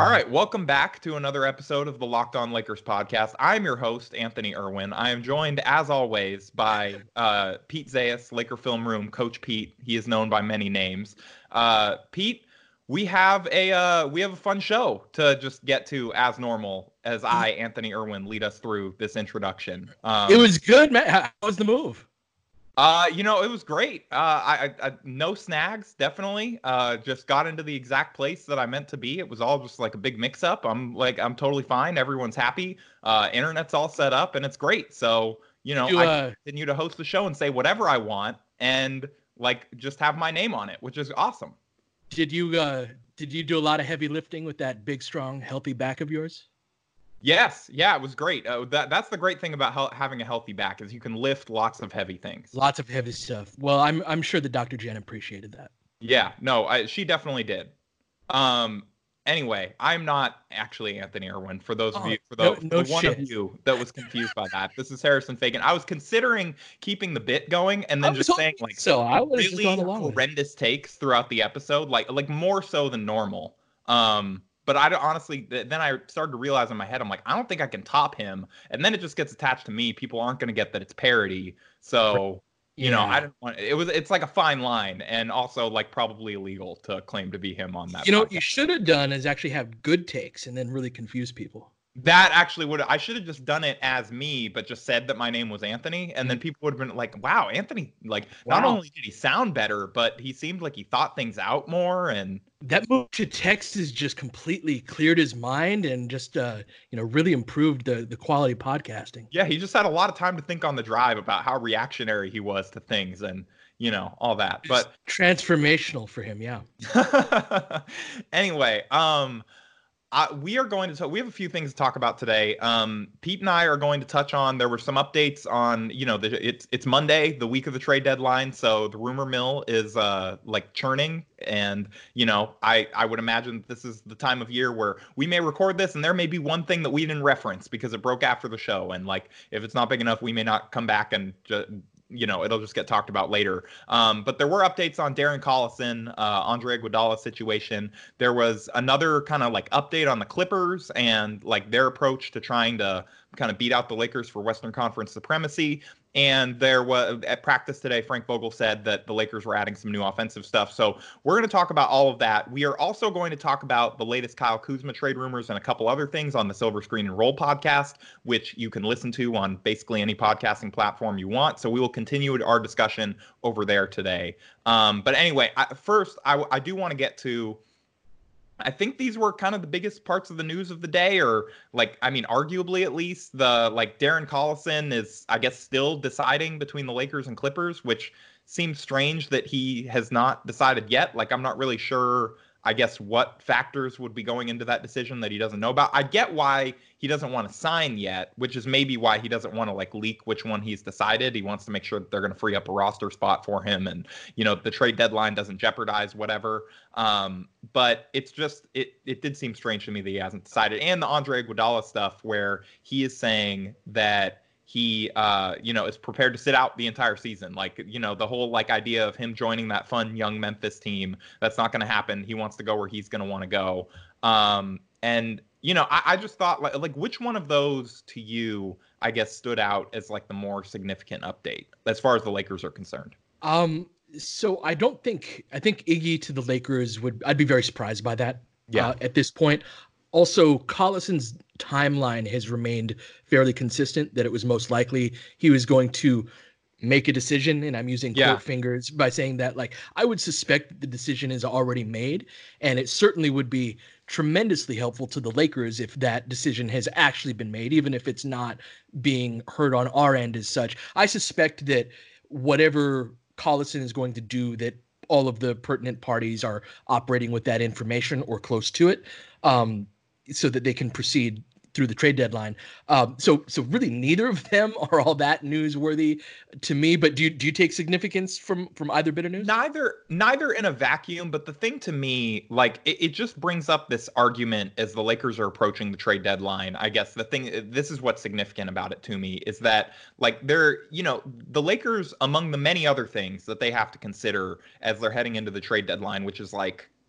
All right, welcome back to another episode of the Locked On Lakers podcast. I'm your host, Anthony Irwin. I am joined, as always, by Pete Zayas, Laker Film Room, Coach Pete. He is known by many names. Pete, we have a fun show to just get to as normal as I, Anthony Irwin, lead us through this introduction. It was good, man. How was the move? It was great. I no snags, definitely. Just got into the exact place that I meant to be. It was all just like a big mix up. I'm totally fine. Everyone's happy. Internet's all set up and it's great. So, I continue to host the show and say whatever I want and just have my name on it, which is awesome. Did you do a lot of heavy lifting with that big, strong, healthy back of yours? Yes. Yeah, it was great. That's the great thing about having a healthy back is you can lift lots of heavy things. Lots of heavy stuff. Well, I'm sure that Dr. Jen appreciated that. Yeah, no, she definitely did. Anyway, I'm not actually Anthony Irwin. For those of you, one of you that was confused by that, this is Harrison Fagan. I was considering keeping the bit going and then just saying I was really horrendous takes throughout the episode, like more so than normal. But I honestly, then I started to realize in my head, I'm like, I don't think I can top him. And then it just gets attached to me. People aren't going to get that it's parody. So, I didn't want it's like a fine line and also probably illegal to claim to be him on that. What you should have done is actually have good takes and then really confuse people. That actually I should have just done it as me, but just said that my name was Anthony. And then people would have been like, wow, Anthony, not only did he sound better, but he seemed like he thought things out more. And that move to text has just completely cleared his mind and just, really improved the quality of podcasting. Yeah, he just had a lot of time to think on the drive about how reactionary he was to things and, all that. But transformational for him, yeah. Anyway, we are going to we have a few things to talk about today. Pete and I are going to touch on, there were some updates on, it's Monday, the week of the trade deadline. So the rumor mill is churning. And, I would imagine this is the time of year where we may record this and there may be one thing that we didn't reference because it broke after the show. And if it's not big enough, we may not come back and it'll just get talked about later. But there were updates on Darren Collison, Andre Iguodala situation. There was another kind of update on the Clippers and their approach to trying to kind of beat out the Lakers for Western Conference supremacy. And there was at practice today, Frank Vogel said that the Lakers were adding some new offensive stuff. So we're going to talk about all of that. We are also going to talk about the latest Kyle Kuzma trade rumors and a couple other things on the Silver Screen and Roll podcast, which you can listen to on basically any podcasting platform you want. So we will continue our discussion over there today. But anyway, first, I do want to get to, I think these were kind of the biggest parts of the news of the day, or arguably at least the Darren Collison is, I guess, still deciding between the Lakers and Clippers, which seems strange that he has not decided yet. I'm not really sure, I guess, what factors would be going into that decision that he doesn't know about. I get why he doesn't want to sign yet, which is maybe why he doesn't want to leak which one he's decided. He wants to make sure that they're going to free up a roster spot for him and, the trade deadline doesn't jeopardize whatever. But it's just, it did seem strange to me that he hasn't decided. And the Andre Iguodala stuff where he is saying that he, is prepared to sit out the entire season. The whole idea of him joining that fun young Memphis team, that's not going to happen. He wants to go where he's going to want to go. I just thought which one of those to you, I guess, stood out as the more significant update as far as the Lakers are concerned? So I think Iggy to the Lakers I'd be very surprised by that. Yeah. At this point. Also, Collison's timeline has remained fairly consistent, that it was most likely he was going to make a decision, and I'm using quote fingers by saying that I would suspect that the decision is already made, and it certainly would be tremendously helpful to the Lakers if that decision has actually been made, even if it's not being heard on our end as such. I suspect that whatever Collison is going to do, that all of the pertinent parties are operating with that information or close to it, so that they can proceed through the trade deadline. So really neither of them are all that newsworthy to me, but do you take significance from either bit of news? Neither in a vacuum, but the thing to me, it just brings up this argument as the Lakers are approaching the trade deadline. I guess this is what's significant about it to me, is that they're, the Lakers, among the many other things that they have to consider as they're heading into the trade deadline, which is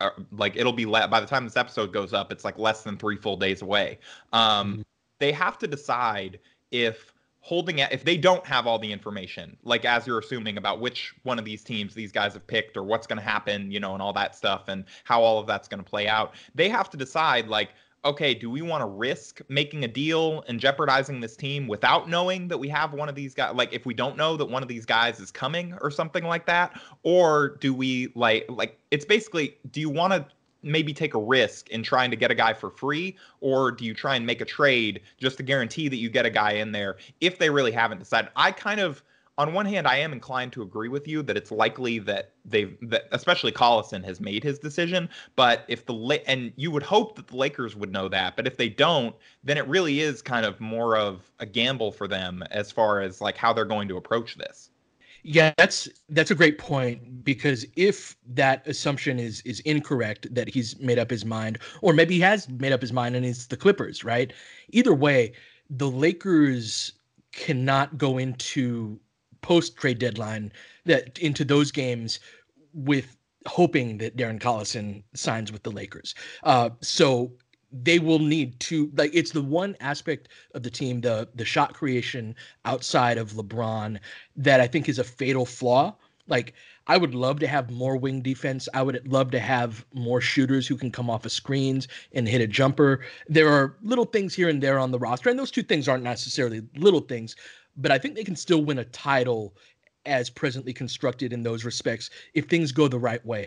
like it'll be by the time this episode goes up, it's like less than 3 full days away. They have to decide if if they don't have all the information, like as you're assuming about which one of these teams these guys have picked or what's going to happen, you know, and all that stuff and how all of that's going to play out, they have to decide like, okay, do we want to risk making a deal and jeopardizing this team without knowing that we have one of these guys? Like if we don't know that one of these guys is coming or something like that, or do we like it's basically, do you want to maybe take a risk in trying to get a guy for free, or do you try and make a trade just to guarantee that you get a guy in there if they really haven't decided? I kind of, on one hand, I am inclined to agree with you that it's likely that that especially Collison has made his decision. But if and you would hope that the Lakers would know that, but if they don't, then it really is kind of more of a gamble for them as far as like how they're going to approach this. Yeah, that's a great point, because if that assumption is incorrect, that he's made up his mind, or maybe he has made up his mind and it's the Clippers, right? Either way, the Lakers cannot go into post-trade deadline into those games with hoping that Darren Collison signs with the Lakers. So they will need to, like, it's the one aspect of the team, the shot creation outside of LeBron, that I think is a fatal flaw. Like, I would love to have more wing defense. I would love to have more shooters who can come off of screens and hit a jumper. There are little things here and there on the roster, and those two things aren't necessarily little things, but I think they can still win a title as presently constructed in those respects if things go the right way.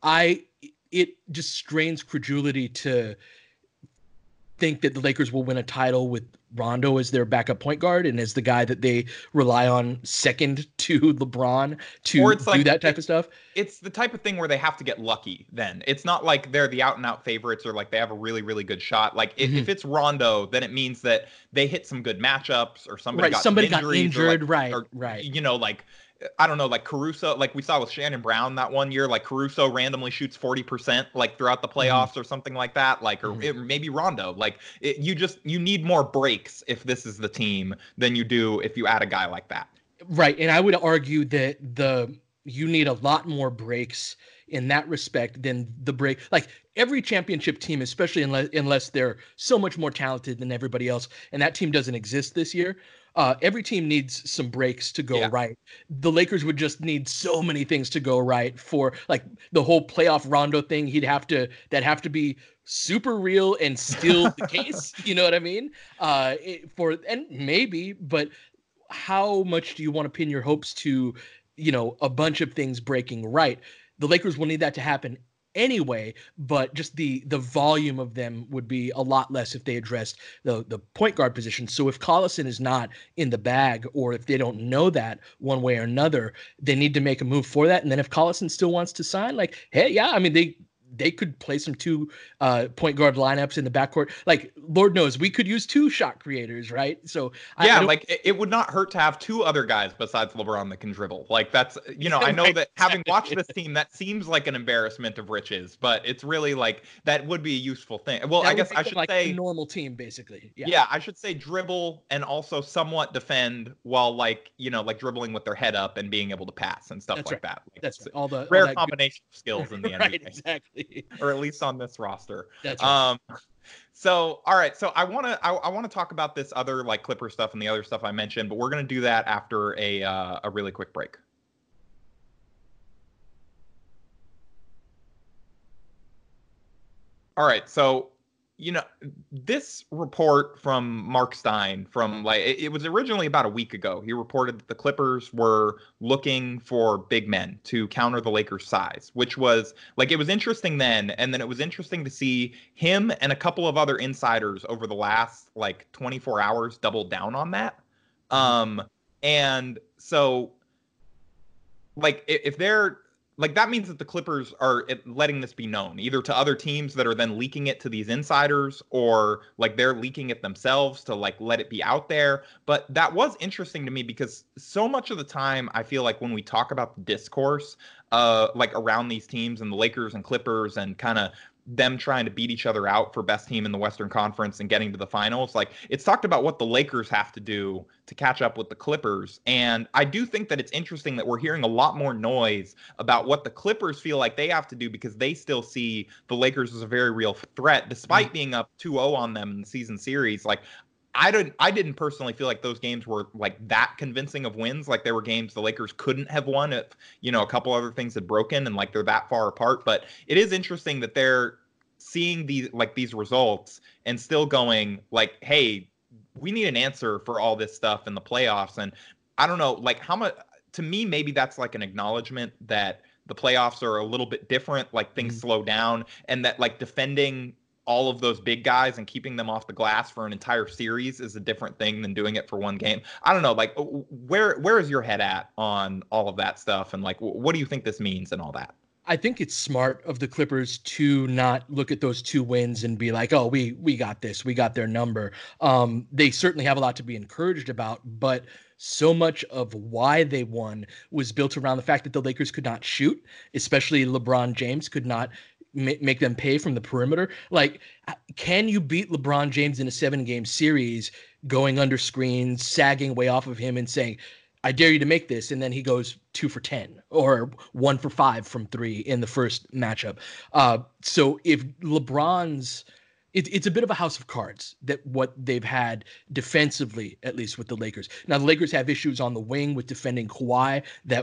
It just strains credulity to think that the Lakers will win a title with Rondo as their backup point guard and as the guy that they rely on second to LeBron to do that type of stuff. It's the type of thing where they have to get lucky then. It's not like they're the out and out favorites or like they have a really, really good shot. Like if it's Rondo, then it means that they hit some good matchups or somebody got injured. Right. You know, like, I don't know, like Caruso, like we saw with Shannon Brown that one year, like Caruso randomly shoots 40% like throughout the playoffs or something like that, like, or maybe Rondo, like you need more breaks if this is the team than you do if you add a guy like that. Right. And I would argue that you need a lot more breaks in that respect than the break. Like every championship team, especially unless they're so much more talented than everybody else, and that team doesn't exist this year. Every team needs some breaks to go right. The Lakers would just need so many things to go right for like the whole playoff Rondo thing. That'd have to be super real and still the case. You know what I mean? And maybe, but how much do you want to pin your hopes to, you know, a bunch of things breaking right? The Lakers will need that to happen anyway, but just the volume of them would be a lot less if they addressed the point guard position. So if Collison is not in the bag, or if they don't know that one way or another, they need to make a move for that. And then if Collison still wants to sign, like, hey, yeah, I mean, they could play some two point guard lineups in the backcourt. Like, Lord knows, we could use two shot creators, right? So like it would not hurt to have two other guys besides LeBron that can dribble. Like that's, you know, I know that having watched this team, that seems like an embarrassment of riches, but it's really like that would be a useful thing. Well, I guess I should say a normal team, basically. Yeah, I should say dribble and also somewhat defend while like, you know, like dribbling with their head up and being able to pass and stuff that. Like, that's right. All the rare combination of skills in the NBA. Right, exactly. Or at least on this roster. That's right. So, all right. So I want to talk about this other like Clipper stuff and the other stuff I mentioned, but we're going to do that after a really quick break. All right. So, you know, this report from Mark Stein from like, it was originally about a week ago. He reported that the Clippers were looking for big men to counter the Lakers' size, which was like, it was interesting then. And then it was interesting to see him and a couple of other insiders over the last like 24 hours double down on that. And so like, if they're, like, that means that the Clippers are letting this be known either to other teams that are then leaking it to these insiders, or like they're leaking it themselves to like let it be out there. But that was interesting to me because so much of the time I feel like when we talk about the discourse like around these teams and the Lakers and Clippers and kind of them trying to beat each other out for best team in the Western Conference and getting to the finals. Like, it's talked about what the Lakers have to do to catch up with the Clippers. And I do think that it's interesting that we're hearing a lot more noise about what the Clippers feel like they have to do, because they still see the Lakers as a very real threat, despite being up 2-0 on them in the season series. Like, I didn't personally feel like those games were like that convincing of wins. Like, there were games the Lakers couldn't have won if, a couple other things had broken, and like they're that far apart. But it is interesting that they're seeing these results and still going like, hey, we need an answer for all this stuff in the playoffs. And I don't know, like, how much, to me, maybe that's like an acknowledgement that the playoffs are a little bit different, like things slow down, and that like defending all of those big guys and keeping them off the glass for an entire series is a different thing than doing it for one game. I don't know, like, where is your head at on all of that stuff? And like, what do you think this means and all that? I think it's smart of the Clippers to not look at those 2 wins and be like, oh, we got this, we got their number. They certainly have a lot to be encouraged about, but so much of why they won was built around the fact that the Lakers could not shoot, especially LeBron James could not make them pay from the perimeter. Like, can you beat LeBron James in a 7-game series going under screens, sagging way off of him and saying, I dare you to make this, and then he goes 2 for 10 or 1 for 5 from 3 in the first matchup? So if LeBron's, it's a bit of a house of cards, that what they've had defensively, at least with the Lakers. Now, the Lakers have issues on the wing with defending Kawhi.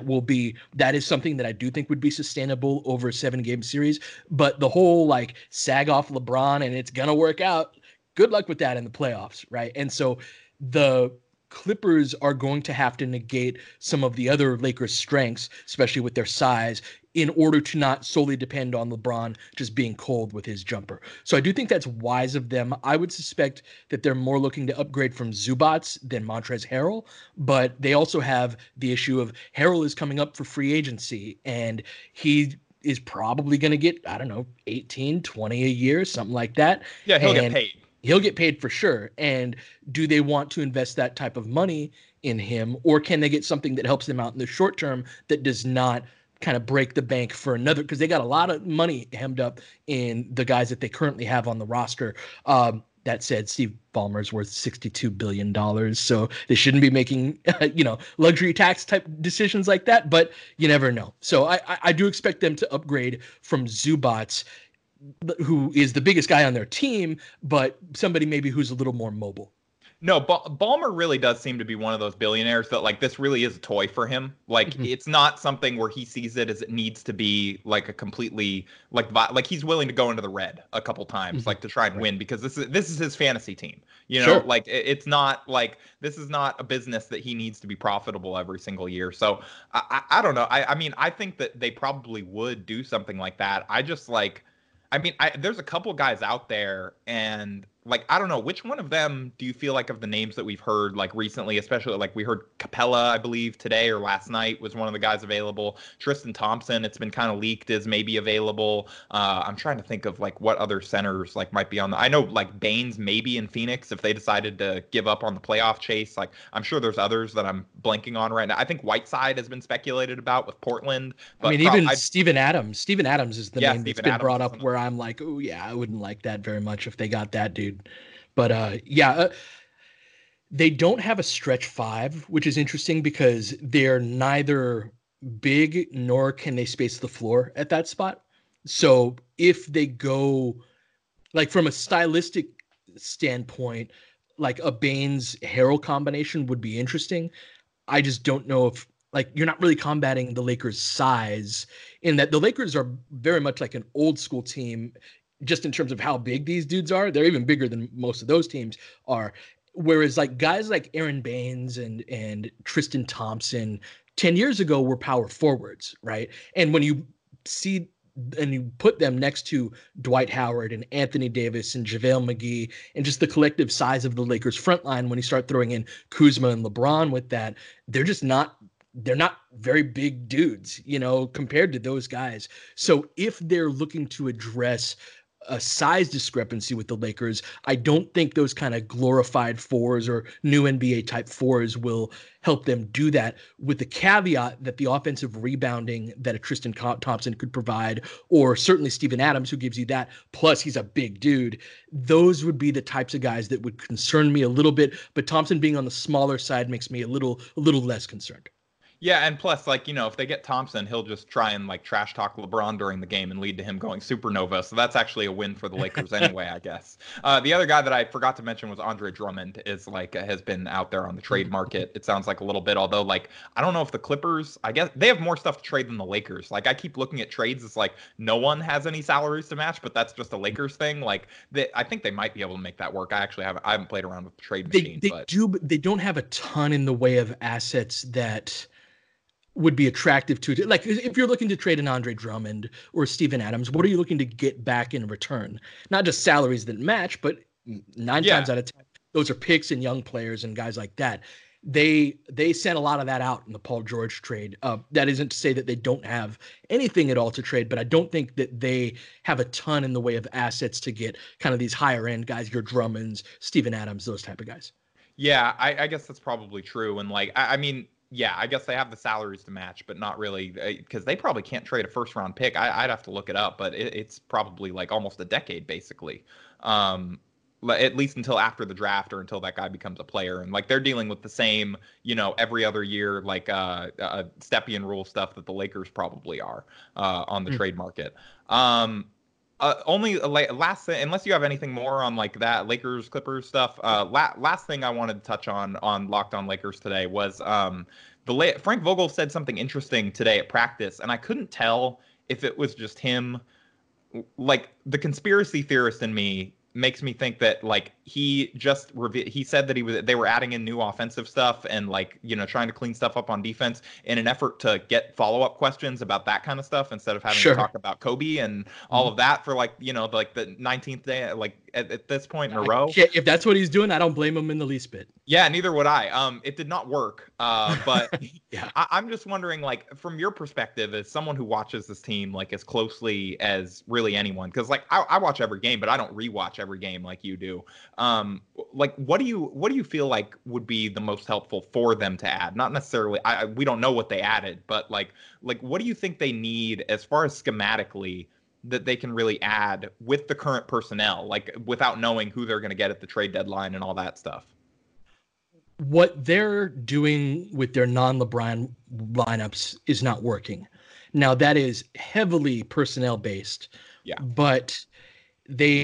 That is something that I do think would be sustainable over a 7-game series. But the whole like sag off LeBron and it's gonna work out, good luck with that in the playoffs, right? And so the Clippers are going to have to negate some of the other Lakers' strengths, especially with their size, in order to not solely depend on LeBron just being cold with his jumper. So I do think that's wise of them. I would suspect that they're more looking to upgrade from Zubats than Montrezl Harrell, but they also have the issue of Harrell is coming up for free agency, and he is probably going to get, I don't know, 18, 20 a year, something like that. Yeah, he'll get paid. He'll get paid for sure. And do they want to invest that type of money in him, or can they get something that helps them out in the short term that does not kind of break the bank for another? Because they got a lot of money hemmed up in the guys that they currently have on the roster. That said, Steve Ballmer's worth $62 billion, so they shouldn't be making, luxury tax type decisions like that, but you never know. So I do expect them to upgrade from Zubats, who is the biggest guy on their team, but somebody maybe who's a little more mobile. No, Ballmer really does seem to be one of those billionaires that like this really is a toy for him. Like it's not something where he sees it as it needs to be like a completely like he's willing to go into the red a couple times like to try and win, because this is his fantasy team. Sure. Like it's not like this is not a business that he needs to be profitable every single year. So I don't know. I mean, I think that they probably would do something like that. There's a couple guys out there, and like, I don't know, which one of them do you feel like of the names that we've heard like recently, especially like we heard Capella, I believe today or last night was one of the guys available. Tristan Thompson, it's been kind of leaked as maybe available. I'm trying to think of like what other centers like might be on I know like Baines maybe in Phoenix if they decided to give up on the playoff chase. Like I'm sure there's others that I'm blanking on right now. I think Whiteside has been speculated about with Portland. But even Steven Adams. Steven Adams is the name that's been brought up where I'm like, oh yeah, I wouldn't like that very much if they got that dude. But they don't have a stretch 5, which is interesting because they're neither big nor can they space the floor at that spot. So if they go like from a stylistic standpoint, like a Baines Harrell combination would be interesting. I just don't know if like you're not really combating the Lakers' size, in that the Lakers are very much like an old school team just in terms of how big these dudes are. They're even bigger than most of those teams are. Whereas like guys like Aaron Baines and Tristan Thompson 10 years ago were power forwards, right? And when you see and you put them next to Dwight Howard and Anthony Davis and JaVale McGee and just the collective size of the Lakers front line, when you start throwing in Kuzma and LeBron with that, they're not very big dudes, compared to those guys. So if they're looking to address a size discrepancy with the Lakers. I don't think those kind of glorified fours or new NBA type fours will help them do that, with the caveat that the offensive rebounding that a Tristan Thompson could provide, or certainly Steven Adams, who gives you that, plus he's a big dude, those would be the types of guys that would concern me a little bit. But Thompson being on the smaller side makes me a little less concerned. Yeah, and plus, like, if they get Thompson, he'll just try and like trash talk LeBron during the game and lead to him going supernova. So that's actually a win for the Lakers anyway, I guess. The other guy that I forgot to mention was Andre Drummond, is like has been out there on the trade market. It sounds like a little bit, although like I don't know if the Clippers, I guess they have more stuff to trade than the Lakers. Like I keep looking at trades, it's like no one has any salaries to match, but that's just a Lakers thing. Like I think they might be able to make that work. I haven't played around with the trade machine. But they don't have a ton in the way of assets that would be attractive to, like, if you're looking to trade an Andre Drummond or Steven Adams, what are you looking to get back in return? Not just salaries that match, but nine times out of 10, those are picks and young players and guys like that. They sent a lot of that out in the Paul George trade. That isn't to say that they don't have anything at all to trade, but I don't think that they have a ton in the way of assets to get kind of these higher end guys, your Drummonds, Steven Adams, those type of guys. Yeah, I guess that's probably true. And like, I mean, yeah, I guess they have the salaries to match, but not really, because they probably can't trade a first-round pick. I'd have to look it up, but it's probably like almost a decade, basically, at least until after the draft or until that guy becomes a player. And like they're dealing with the same, every other year, like Stepien rule stuff that the Lakers probably are on the trade market. Only last thing, unless you have anything more on like that Lakers Clippers stuff. Last thing I wanted to touch on Locked On Lakers today was Frank Vogel said something interesting today at practice, and I couldn't tell if it was just him. Like the conspiracy theorist in me makes me think that like he said that they were adding in new offensive stuff and like trying to clean stuff up on defense in an effort to get follow-up questions about that kind of stuff instead of having to talk about Kobe and all of that for like like the 19th day, like at this point in a row. If that's what he's doing, I don't blame him in the least bit. Yeah, neither would I. It did not work. But yeah. I'm just wondering, like, from your perspective as someone who watches this team like as closely as really anyone, because like I watch every game, but I don't rewatch every game like you do. Like, what do you feel like would be the most helpful for them to add? Not necessarily, we don't know what they added, but like what do you think they need as far as schematically that they can really add with the current personnel, like without knowing who they're going to get at the trade deadline and all that stuff? What they're doing with their non-LeBron lineups is not working. Now that is heavily personnel based, but they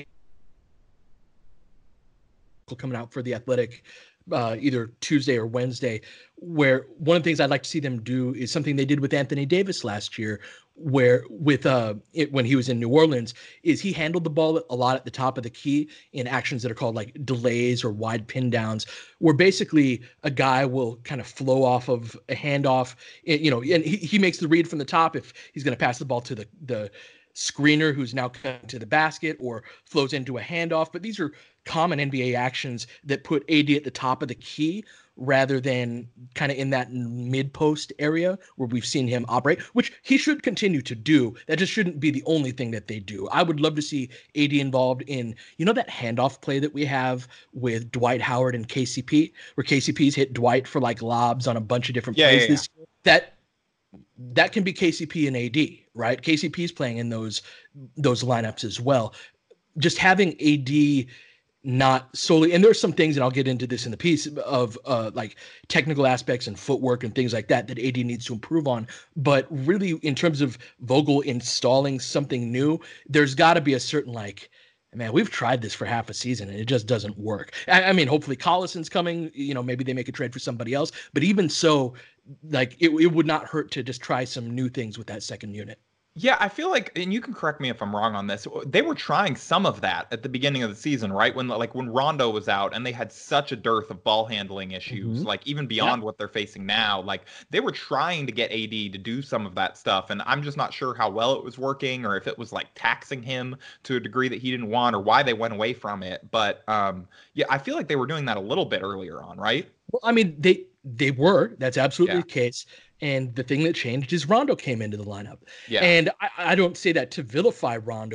coming out for The Athletic either Tuesday or Wednesday, where one of the things I'd like to see them do is something they did with Anthony Davis last year, where when he was in New Orleans, is he handled the ball a lot at the top of the key in actions that are called like delays or wide pin downs, where basically a guy will kind of flow off of a handoff, and he makes the read from the top if he's going to pass the ball to the screener who's now cutting to the basket, or flows into a handoff. But these are common NBA actions that put AD at the top of the key rather than kind of in that mid-post area where we've seen him operate, which he should continue to do. That just shouldn't be the only thing that they do. I would love to see AD involved in, that handoff play that we have with Dwight Howard and KCP, where KCP's hit Dwight for like lobs on a bunch of different plays this year. That can be KCP and AD, right? KCP's playing in those lineups as well. Just having AD not solely, and there's some things, and I'll get into this in the piece, of like technical aspects and footwork and things like that AD needs to improve on. But really, in terms of Vogel installing something new, there's got to be a certain like, man, we've tried this for half a season and it just doesn't work. I mean, hopefully Collison's coming, maybe they make a trade for somebody else, but even so, like it would not hurt to just try some new things with that second unit. Yeah, I feel like, and you can correct me if I'm wrong on this, they were trying some of that at the beginning of the season, right? When Rondo was out and they had such a dearth of ball handling issues, like even beyond what they're facing now, like they were trying to get AD to do some of that stuff. And I'm just not sure how well it was working, or if it was like taxing him to a degree that he didn't want, or why they went away from it. But yeah, I feel like they were doing that a little bit earlier on, right? Well, I mean, they were. That's absolutely the case. And the thing that changed is Rondo came into the lineup. Yeah. And I don't say that to vilify Rondo,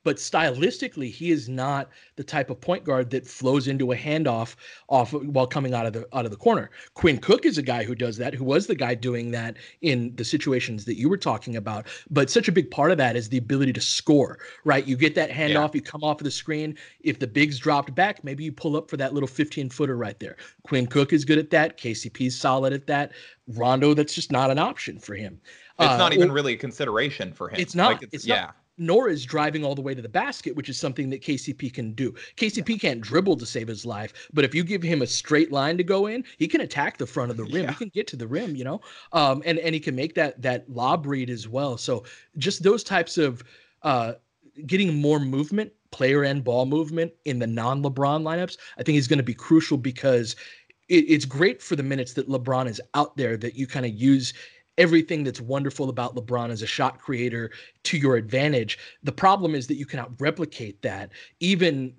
but stylistically, he is not the type of point guard that flows into a handoff while coming out of the corner. Quinn Cook is a guy who does that, who was the guy doing that in the situations that you were talking about. But such a big part of that is the ability to score, right? You get that handoff, you come off of the screen. If the bigs dropped back, maybe you pull up for that little 15-footer right there. Quinn Cook is good at that. KCP's solid at that. Rondo, that's just not an option for him. It's not even really a consideration for him. It's not. Like it's not. Nor is driving all the way to the basket, which is something that KCP can do. KCP can't dribble to save his life, but if you give him a straight line to go in, he can attack the front of the rim. He can get to the rim, and he can make that lob read as well. So just those types of getting more movement, player and ball movement in the non-LeBron lineups, I think is going to be crucial because it's great for the minutes that LeBron is out there that you kind of use everything that's wonderful about LeBron as a shot creator to your advantage. The problem is that you cannot replicate that. Even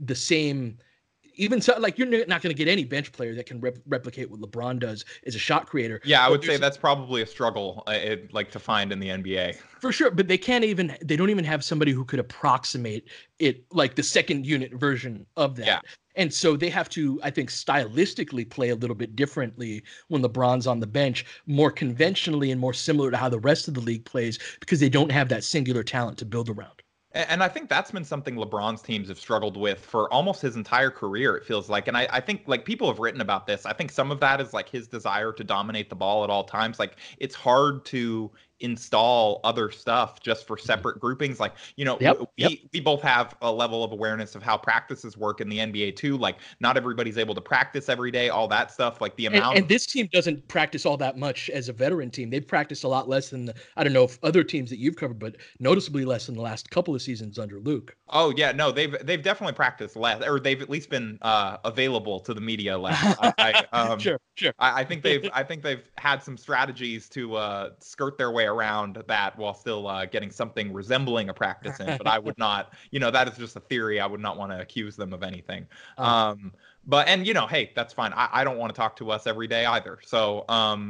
so, like, you're not going to get any bench player that can replicate what LeBron does as a shot creator. Yeah, I would say that's probably a struggle, to find in the NBA. For sure, but they don't even have somebody who could approximate it, like the second unit version of that. Yeah. And so they have to, I think, stylistically play a little bit differently when LeBron's on the bench, more conventionally and more similar to how the rest of the league plays, because they don't have that singular talent to build around. And I think that's been something LeBron's teams have struggled with for almost his entire career, it feels like. And I think, like, people have written about this. I think some of that is, like, his desire to dominate the ball at all times. Like, it's hard to install other stuff just for separate groupings. Like, we both have a level of awareness of how practices work in the NBA too. Like, not everybody's able to practice every day, all that stuff. Like the amount. And this team doesn't practice all that much as a veteran team. They've practiced a lot less than I don't know if other teams that you've covered, but noticeably less than the last couple of seasons under Luke. Oh yeah, no, they've definitely practiced less, or they've at least been available to the media less. Sure. I think they've had some strategies to skirt their way around that while still getting something resembling a practice in. But I would not, that is just a theory. I would not want to accuse them of anything. But hey, that's fine. I don't want to talk to us every day either. So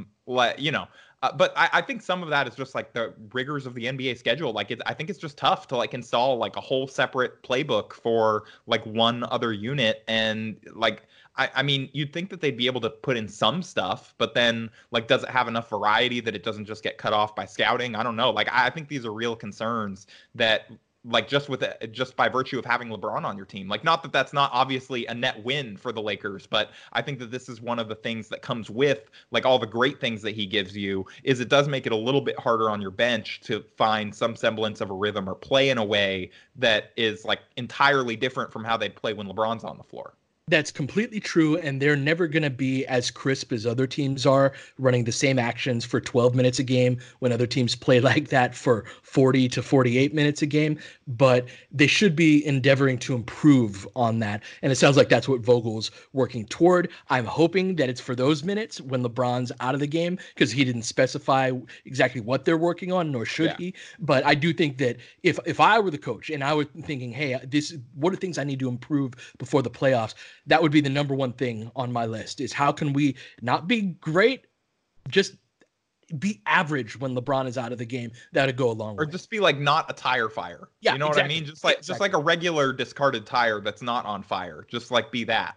but I think some of that is just like the rigors of the NBA schedule. Like, I think it's just tough to like install like a whole separate playbook for like one other unit. And like, I mean, you'd think that they'd be able to put in some stuff, but then like, does it have enough variety that it doesn't just get cut off by scouting? I don't know. Like, I think these are real concerns that, like, just by virtue of having LeBron on your team, like, not that that's not obviously a net win for the Lakers, but I think that this is one of the things that comes with like all the great things that he gives you is it does make it a little bit harder on your bench to find some semblance of a rhythm or play in a way that is like entirely different from how they'd play when LeBron's on the floor. That's completely true, and they're never going to be as crisp as other teams are, running the same actions for 12 minutes a game when other teams play like that for 40 to 48 minutes a game. But they should be endeavoring to improve on that, and it sounds like that's what Vogel's working toward. I'm hoping that it's for those minutes when LeBron's out of the game, because he didn't specify exactly what they're working on, nor should he. But I do think that if I were the coach and I was thinking, hey, what are things I need to improve before the playoffs, that would be the number one thing on my list is how can we not be great, just be average when LeBron is out of the game. That'd go a long way. Or just be like not a tire fire. Yeah, you know what I mean? Just like a regular discarded tire that's not on fire. Just like be that.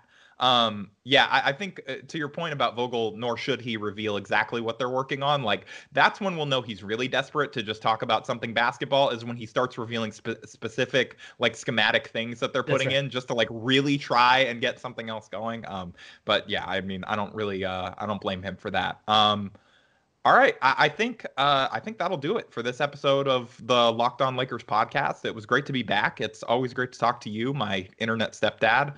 I think to your point about Vogel, nor should he reveal exactly what they're working on. Like, that's when we'll know he's really desperate to just talk about something basketball, is when he starts revealing specific like schematic things that they're putting in just to like really try and get something else going. But yeah, I mean, I don't blame him for that. All right, I think that'll do it for this episode of the Locked On Lakers podcast. It was great to be back. It's always great to talk to you, my internet stepdad.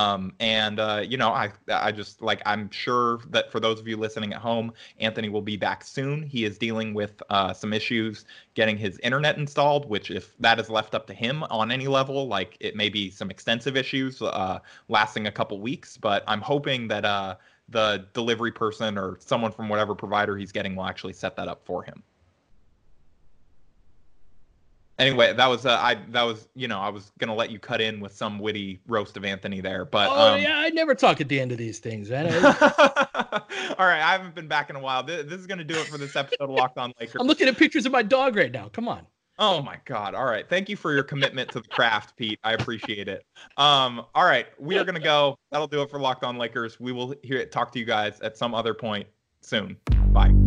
I just like, I'm sure that for those of you listening at home, Anthony will be back soon. He is dealing with some issues getting his internet installed, which if that is left up to him on any level, like it may be some extensive issues lasting a couple weeks. But I'm hoping that the delivery person or someone from whatever provider he's getting will actually set that up for him. Anyway, I was going to let you cut in with some witty roast of Anthony there, but I never talk at the end of these things, man. All right, I haven't been back in a while. This is going to do it for this episode of Locked On Lakers. I'm looking at pictures of my dog right now. Come on. Oh my God. All right. Thank you for your commitment to the craft, Pete. I appreciate it. All right. We are going to go. That'll do it for Locked On Lakers. We will talk to you guys at some other point soon. Bye.